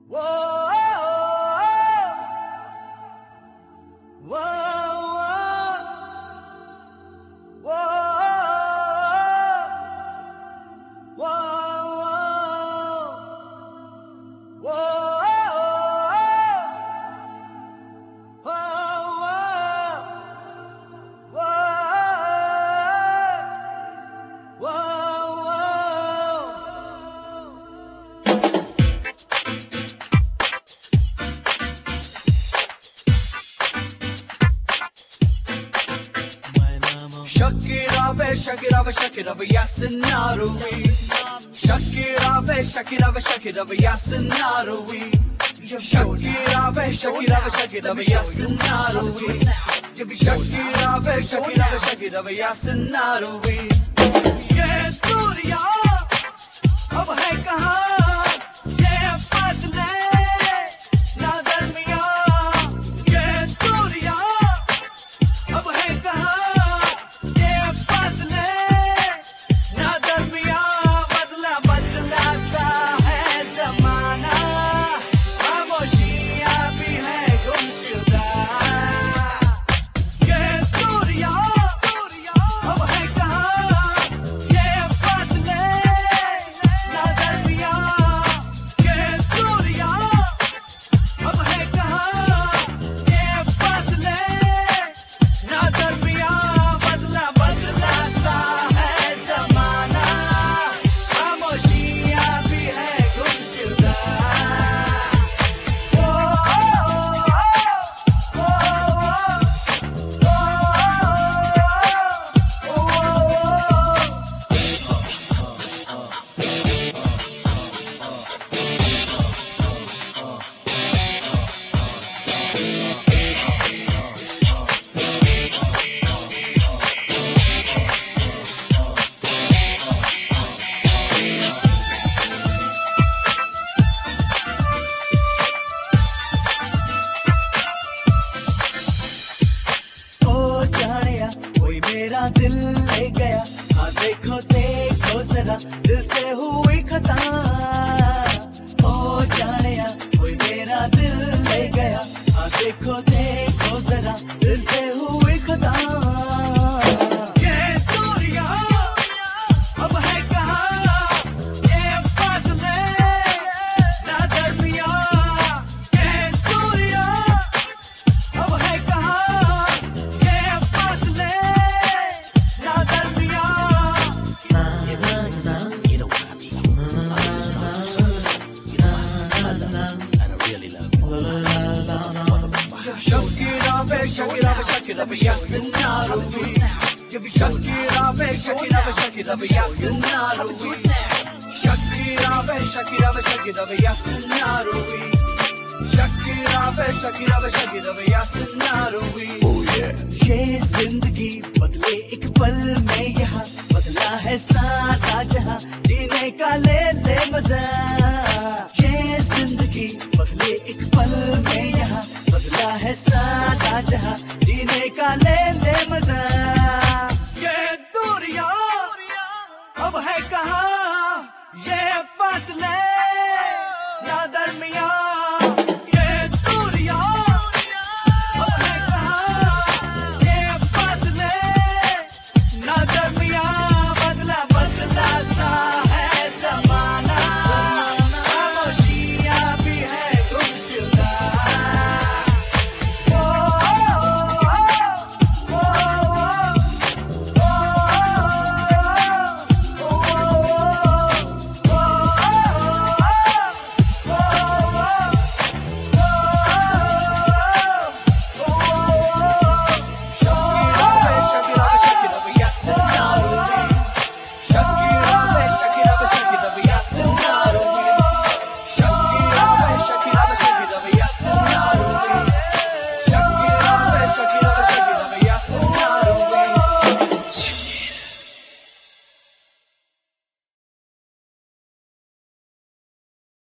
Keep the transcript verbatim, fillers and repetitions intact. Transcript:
Shakira, Shakira, Shakira, Yasinarui. Shakira, Shakira, Shakira, Yasinarui. Shakira, Shakira, Shakira, Yasinarui. Shakira, Shakira, Shakira, Yasinarui. ये दूरियां अब है कहाँ, ये फासले ना दरमियां. ये दूरियां अब है कहाँ, मेरा दिल ले गया. हाँ देखो देखो जरा दिल से हुई खता. ओ जानिया कोई मेरा दिल ले गया. हाँ देखो देखो जरा दिल से हुई खता. ये दूरियां अब है कहाँ, ये फासले ना दरमियां. ये दूरियां अब है कहाँ, ये फासले Shakira, Shakira, Yasinarui. Shakira, Shakira, Shakira, Yasinarui. Shakira, Shakira, Shakira, Yasinarui. Shakira, Shakira, Shakira, Yasinarui. Oh yeah. ये जिंदगी बदले एक पल में, यहाँ बदला है सारा जहाँ. जीने का ले ले मजा. ये जिंदगी बदले एक पल में, यहाँ बदला है सारा जहाँ. जीने का ले